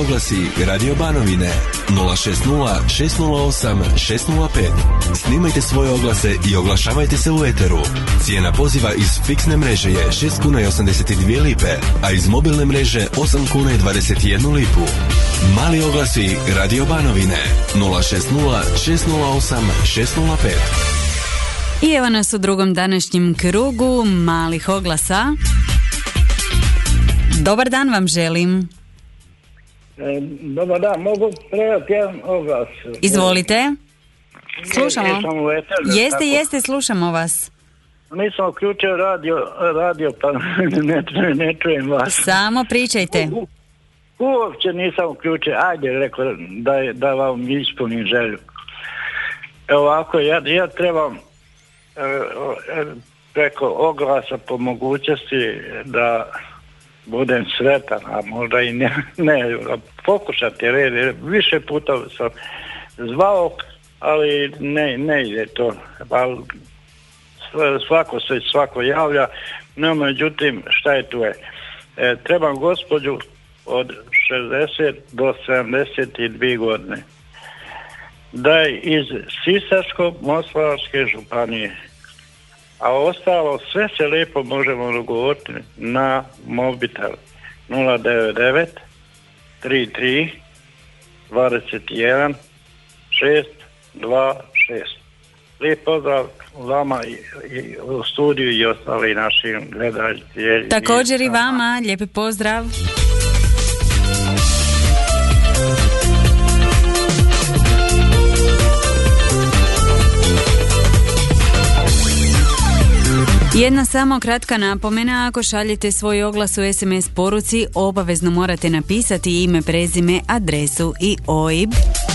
oglasi Radio Banovine 060 608 605. Snimajte svoje oglase i oglašavajte se u eteru. Cijena poziva iz fiksne mreže je 6 kuna i 82 lipe, a iz mobilne mreže 8 kuna i 21 lipu. Mali oglasi Radio Banovine 060 608 605. I evo nas u drugom današnjem krugu malih oglasa. Dobar dan vam želim. Dobar dan, mogu predati jedan oglas? Izvolite. Slušamo. Jeste, slušamo vas. Nisam uključio radio pa ne čujem vas. Samo pričajte. Uopće nisam uključio. Ajde, rekao da vam ispunim želju. Evo ovako, ja trebam preko oglasa po mogućnosti da budem sretan, a možda i ne pokušati, jer više puta sam zvao, ali ne ide to. Svako javlja, no međutim šta je tu je? Trebam gospođu od 60 do 72 godine, da je iz Sisačko-moslavačke županije, a ostalo sve se lijepo možemo dogovoriti na mobitel 099 33 21 626. Lijep pozdrav vama i u studiju i ostali našim gledateljima. Također i vama, lijepi pozdrav. Jedna samo kratka napomena, ako šaljete svoj oglas u SMS poruci, obavezno morate napisati ime, prezime, adresu i OIB.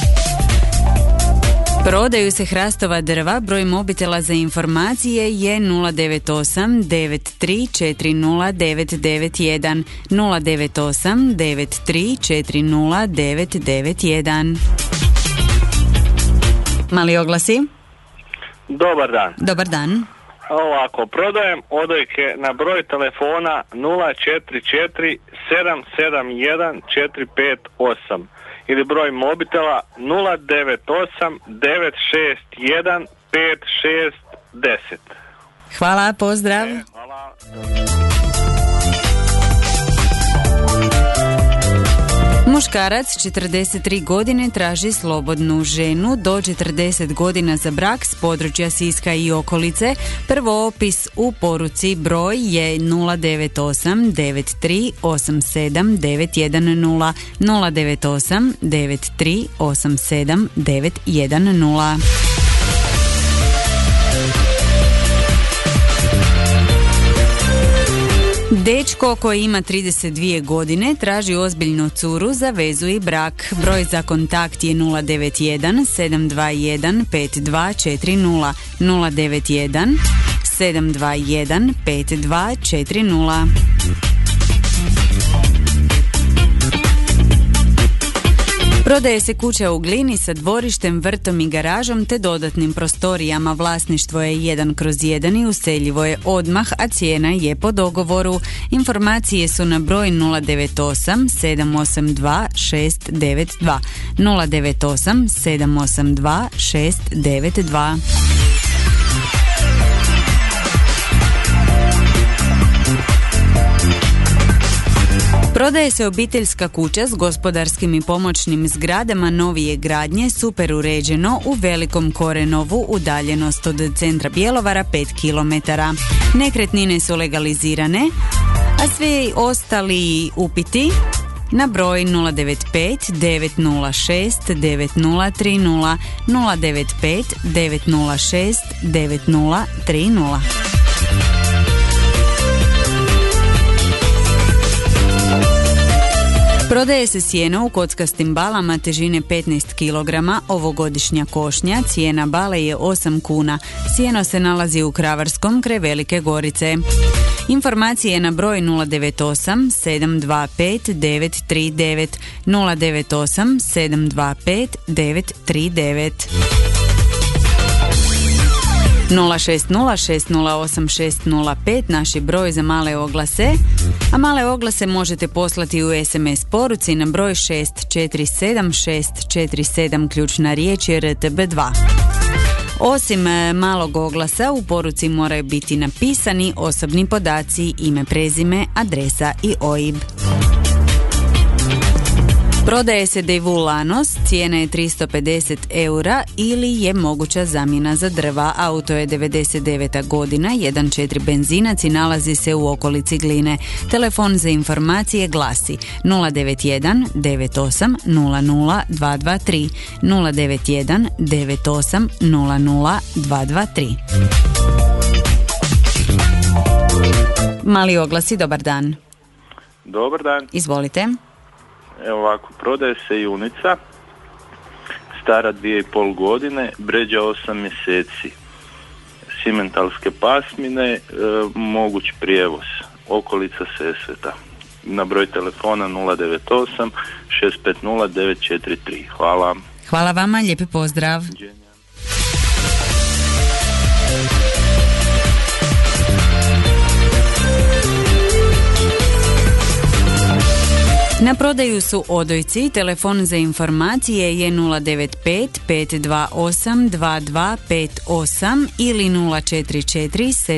Prodaju se hrastova drva, broj mobitela za informacije je 098 93 40 991 098 93 40 991. Mali oglasi. Dobar dan. Dobar dan. Ovako, prodajem odojke na broj telefona 044 771 458 ili broj mobitela 098 961 5610. Hvala, pozdrav. Hvala. Muškarac 43 godine traži slobodnu ženu do 40 godina za brak s područja Siska i okolice. Prvopis u poruci broj je 098 93 87 910 098 93 87 910. Dečko koji ima 32 godine traži ozbiljnu curu za vezu i brak. Broj za kontakt je 091 721 5240 091 721 5240. Prodaje se kuća u Glini sa dvorištem, vrtom i garažom te dodatnim prostorijama. Vlasništvo je 1/1 i useljivo je odmah, a cijena je po dogovoru. Informacije su na broj 098 782 692 098 782 692. Prodaje se obiteljska kuća s gospodarskim i pomoćnim zgradama novije gradnje, super uređeno u Velikom Korenovu, udaljenost od centra Bjelovara 5 km. Nekretnine su legalizirane, a svi ostali upiti na broj 095 906 9030 095 906 9030. Prodaje se sjeno u kockastim balama težine 15 kg, ovogodišnja košnja, cijena bale je 8 kuna. Sjeno se nalazi u Kravarskom kraj Velike Gorice. Informacije na broj 098 725 939 098 725 939. 060608605 naš je broj za male oglase, a male oglase možete poslati u SMS poruci na broj 647647, ključna riječ je RTB2. Osim malog oglasa u poruci moraju biti napisani osobni podaci, ime, prezime, adresa i OIB. Prodaje se Daewoo Lanos, cijena je 350 eura ili je moguća zamjena za drva. Auto je 99. godina, 1.4 benzinac i nalazi se u okolici Gline. Telefon za informacije glasi 091 98 00 223 091 98 00 223. Mali oglasi, dobar dan. Dobar dan. Izvolite. Evo ovako, prodaje se junica, stara 2,5 godine, bređa 8 mjeseci, simentalske pasmine, moguć prijevoz, okolica Sesveta. Na broj telefona 098 650 943. Hvala. Hvala vama, lijepi pozdrav. Na prodaju su odojci, telefon za informacije je 095 528 2258 ili 044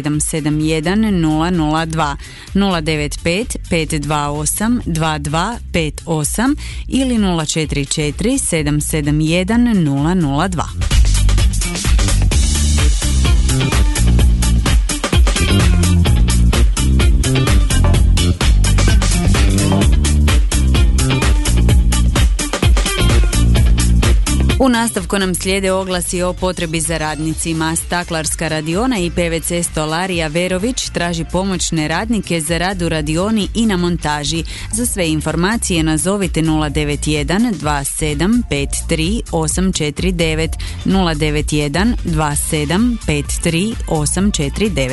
771 002, 095 528 2258 ili 044 771 002. U nastavku nam slijede oglasi o potrebi za radnicima. Staklarska radiona i PVC stolarija Verović traži pomoćne radnike za rad u radioni i na montaži. Za sve informacije nazovite 091 27 53 849 091 27 53 849.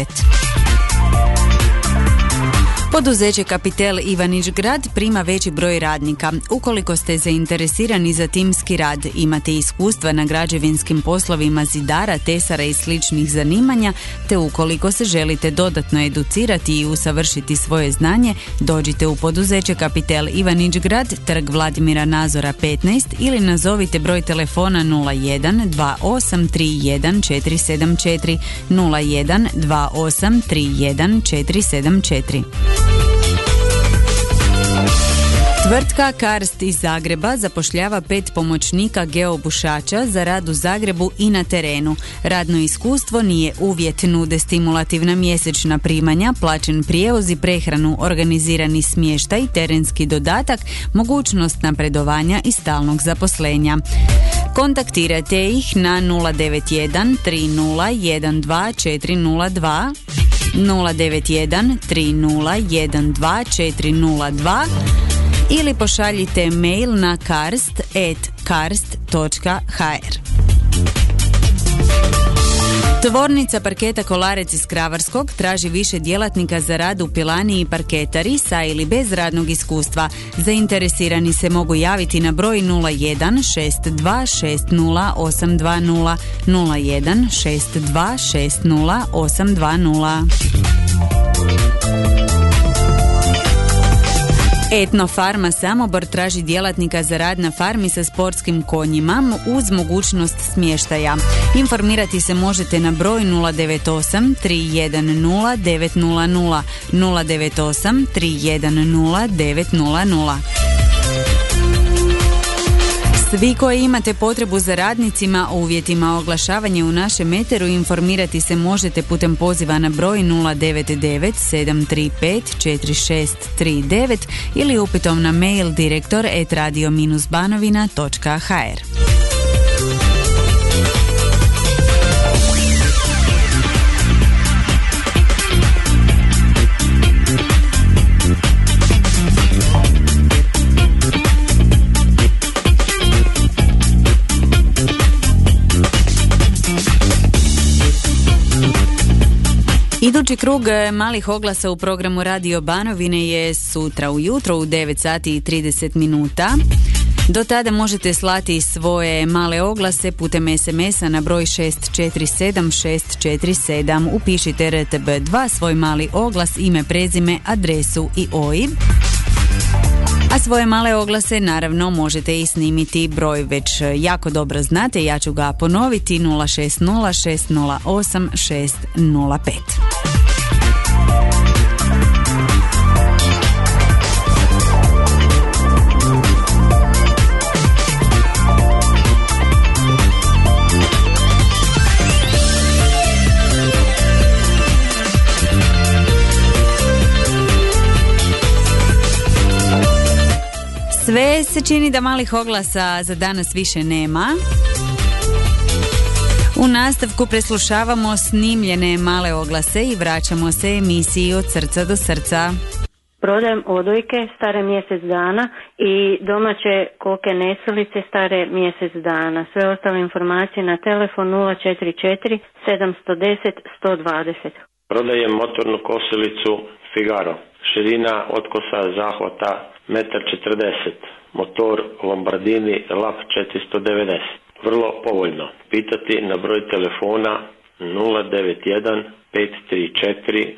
Poduzeće Kapitel Ivanić Grad prima veći broj radnika. Ukoliko ste zainteresirani za timski rad, imate iskustva na građevinskim poslovima zidara, tesara i sličnih zanimanja, te ukoliko se želite dodatno educirati i usavršiti svoje znanje, dođite u poduzeće Kapitel Ivanić Grad, trg Vladimira Nazora 15 ili nazovite broj telefona 01 28 31 474 01 28 31 474. Tvrtka Karst iz Zagreba zapošljava 5 pomoćnika geobušača za rad u Zagrebu i na terenu. Radno iskustvo nije uvjet, nude stimulativna mjesečna primanja, plaćen prijevoz i prehranu, organizirani smještaj, terenski dodatak, mogućnost napredovanja i stalnog zaposlenja. Kontaktirajte ih na 091 30 12 402 091 30 12 402 ili pošaljite mail na karst@karst.hr. Tvornica parketa Kolarec iz Kravarskog traži više djelatnika za rad u pilani i parketari sa ili bez radnog iskustva. Zainteresirani se mogu javiti na broj 01 62 60 820 01 62 60 820. Etno Farma Samobor traži djelatnika za rad na farmi sa sportskim konjima uz mogućnost smještaja. Informirati se možete na broj 098 310 900 098 310 900. Svi koji imate potrebu za radnicima o uvjetima oglašavanja u našem eteru informirati se možete putem poziva na broj 099 735 4639 ili upitom na mail direktor@radio-banovina.hr. Idući krug malih oglasa u programu Radio Banovine je sutra ujutro u 9 sati i 30 minuta. Do tada možete slati svoje male oglase putem SMS-a na broj 647 Upišite RTB2, svoj mali oglas, ime, prezime, adresu i OIB. A svoje male oglase naravno možete i snimiti, broj već jako dobro znate, ja ću ga ponoviti, 060 608 605. Sve se čini da malih oglasa za danas više nema. U nastavku preslušavamo snimljene male oglase i vraćamo se emisiji Od srca do srca. Prodajem odojke stare mjesec dana i domaće koke nesilice stare mjesec dana. Sve ostale informacije na telefon 044 710 120. Prodajem motornu kosilicu Figaro. Širina otkosa zahvata 1,40 m. Motor Lombardini LAP 490. Vrlo povoljno. Pitati na broj telefona 091 534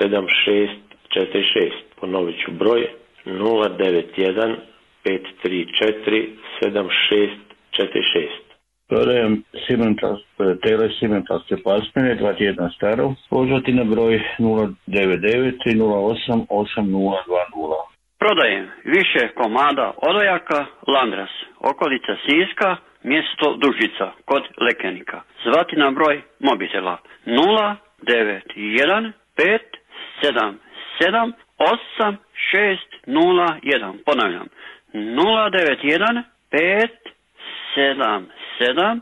7646. Ponovit ću broj 091 534 7646. Prodajem simentalske pasmine, 2 tjedna staro. Pozvati na broj 099 308 8020. Prodajem više komada odojaka Landras, okolica Siska, mjesto Dužica, kod Lekenika. Zvati na broj mobitela 091 577 8601. Ponavljam, 091 577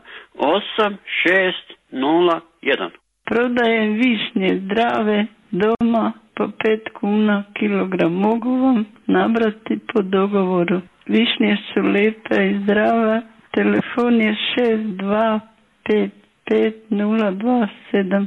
8601. Prodajem višnje zdrave doma po 5 kuna kilogram. Mogu vam nabrati po dogovoru. Višnje su lijepa i zdrava. Telefon je 6255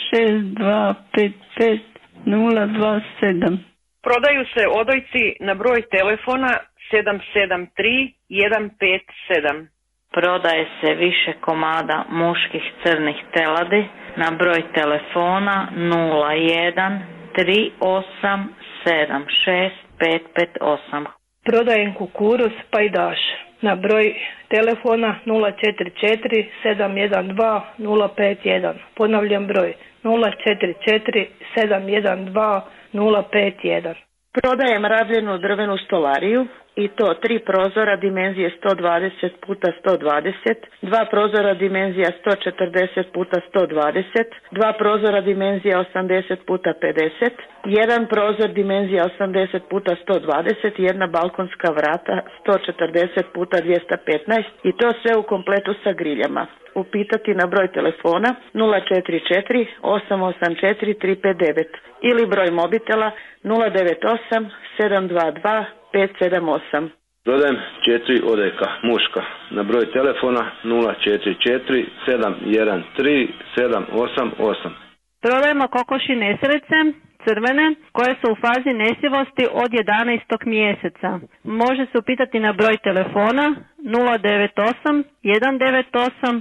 027 6255 027. Prodaju se odojci na broj telefona 773 157. Prodaje se više komada muških crnih teladi na broj telefona 01 38 76 558. Prodajem kukuruz pajdaš na broj telefona 044 712 051. Ponavljam broj 044 712 051. Prodajem rabljenu drvenu stolariju i to 3 prozora dimenzije 120 x 120, 2 prozora dimenzija 140 x 120, 2 prozora dimenzija 80 x 50, 1 prozor dimenzija 80 x 120 i jedna balkonska vrata 140 x 215 i to sve u kompletu sa griljama. Upitati na broj telefona 044 884 359 ili broj mobitela 098 722 578. Prodajem 4 odojka muška na broj telefona 044 713 788. Prodajemo kokoši nesreće crvene koje su u fazi nesivosti od 11. mjeseca. Može se upitati na broj telefona 098 198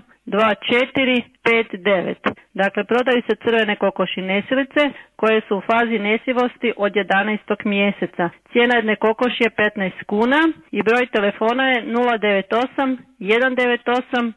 2459. Dakle, prodaju se crvene kokoši nesilice koje su u fazi nesivosti od 11. mjeseca. Cijena jedne kokoši je 15 kuna i broj telefona je 098 198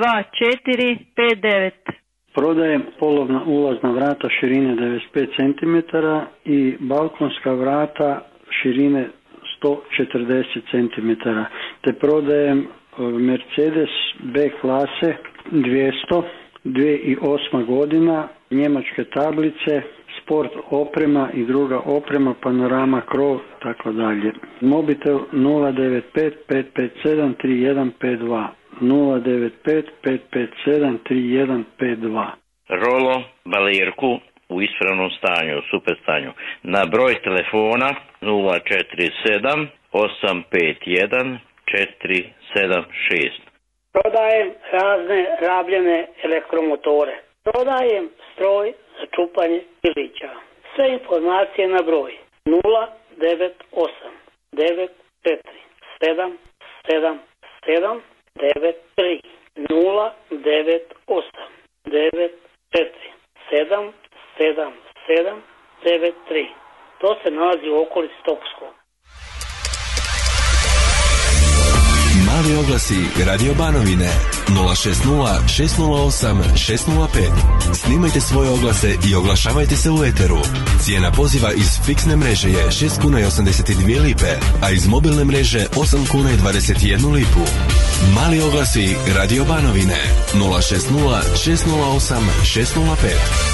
2459. Prodajem polovna ulazna vrata širine 95 cm i balkonska vrata širine 140 cm. Te prodajem Mercedes B klase 200, 2008. godina, njemačke tablice, sport oprema i druga oprema, panorama, krov, tako dalje. Mobitel 095 557 3152. 095 557 3152. Rolo balirku u ispravnom stanju, super stanju. Na broj telefona 047 851 476. Prodajem razne rabljene elektromotore. Prodajem stroj za čupanje pilića. Sve informacije na broj 098 94 7 7 nalazi u okolici Topuskog. Mali oglasi Radio Banovine 060 608 605. Snimajte svoje oglase i oglašavajte se u eteru. Cijena poziva iz fiksne mreže je 6 kuna i 82 lipe, a iz mobilne mreže 8 kuna i 21 lipu. Mali oglasi Radio Banovine 060 608 605.